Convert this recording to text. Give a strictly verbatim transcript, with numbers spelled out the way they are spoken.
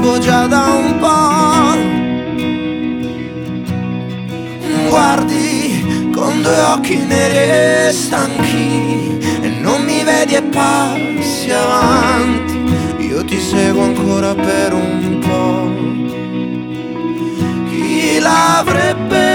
seguo già da un po'. Guardi con due occhi neri e stanchi e non mi vedi e passi avanti. Io ti seguo ancora per un po'. Chi l'avrebbe